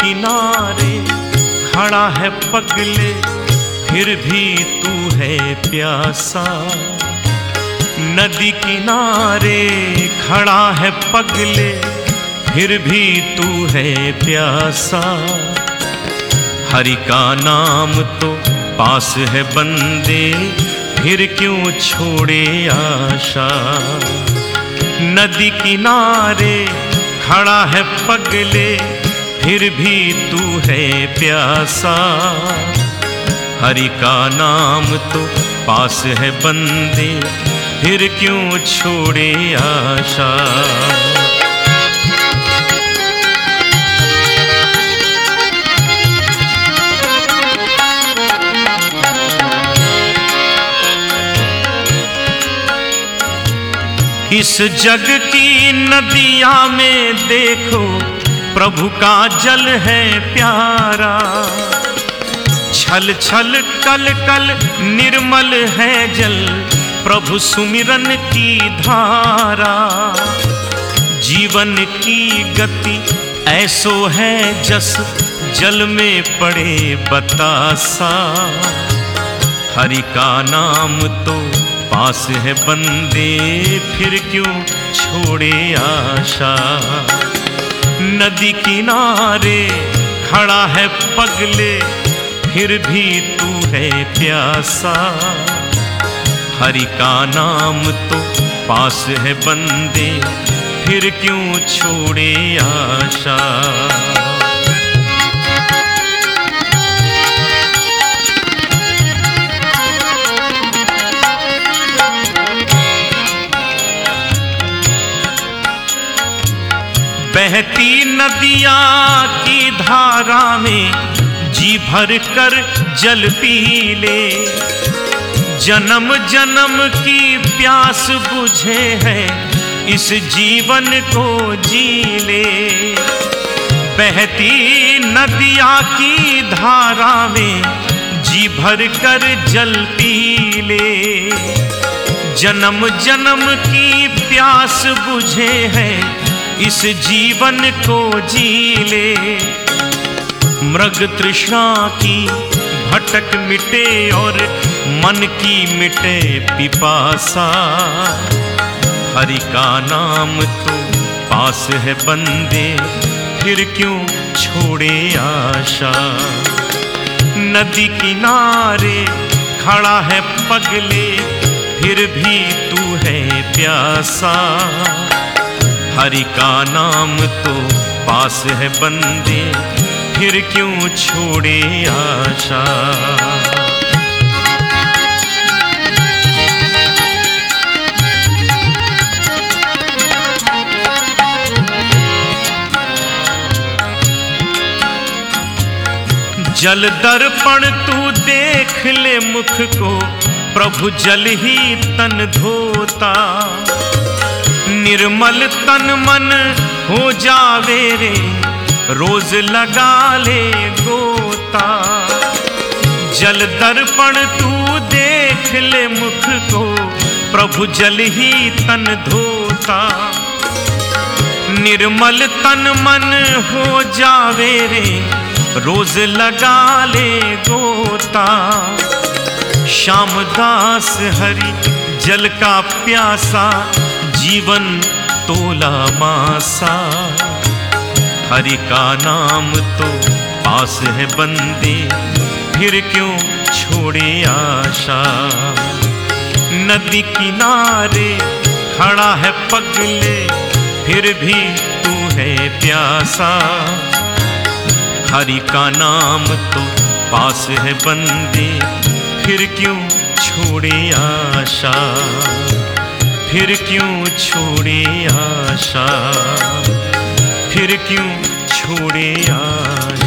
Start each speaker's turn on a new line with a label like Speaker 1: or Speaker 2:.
Speaker 1: किनारे खड़ा है पगले, फिर भी तू है प्यासा। नदी किनारे खड़ा है पगले, फिर भी तू है प्यासा। हरि का नाम तो पास है बंदे, फिर क्यों छोड़े आशा। नदी किनारे खड़ा है पगले, फिर भी तू है प्यासा। हरि का नाम तो पास है बंदे, फिर क्यों छोड़े आशा। इस जग की नदिया में देखो, प्रभु का जल है प्यारा। छल छल कल कल निर्मल है जल, प्रभु सुमिरन की धारा। जीवन की गति ऐसो है जस जल में पड़े बतासा। हरि का नाम तो पास है बंदे, फिर क्यों छोड़े आशा। नदी किनारे खड़ा है पगले, फिर भी तू है प्यासा। हरि का नाम तो पास है बंदे, फिर क्यों छोड़े आशा। बहती नदिया की धारा में जी भर कर जल पी ले। जन्म जन्म की प्यास बुझे है, इस जीवन को जी ले। बहती नदिया की धारा में जी भर कर जल पी ले। जन्म जन्म की प्यास बुझे है, इस जीवन को जी ले। मृग तृष्णा की भटक मिटे और मन की मिटे पिपासा। हरि का नाम तो पास है बंदे, फिर क्यों छोड़े आशा। नदी किनारे खड़ा है पगले, फिर भी तू है प्यासा। हरि का नाम तो पास है बंदे, फिर क्यों छोड़े आशा। जल दर्पण तू देख ले मुख को, प्रभु जल ही तन धोता। निर्मल तन मन हो जावे रे, रोज लगा ले गोता। जल दर्पण तू देख ले मुख को, प्रभु जल ही तन धोता। निर्मल तन मन हो जावे रे, रोज लगा ले गोता। श्यामदास हरि जल का प्यासा, जीवन तोला मासा। हरि का नाम तो पास है बंदे, फिर क्यों छोड़े आशा। नदी किनारे खड़ा है पगले, फिर भी तू है प्यासा। हरि का नाम तो पास है बंदे, फिर क्यों छोड़े आशा। फिर क्यों छोड़े आशा, फिर क्यों छोड़े आशा।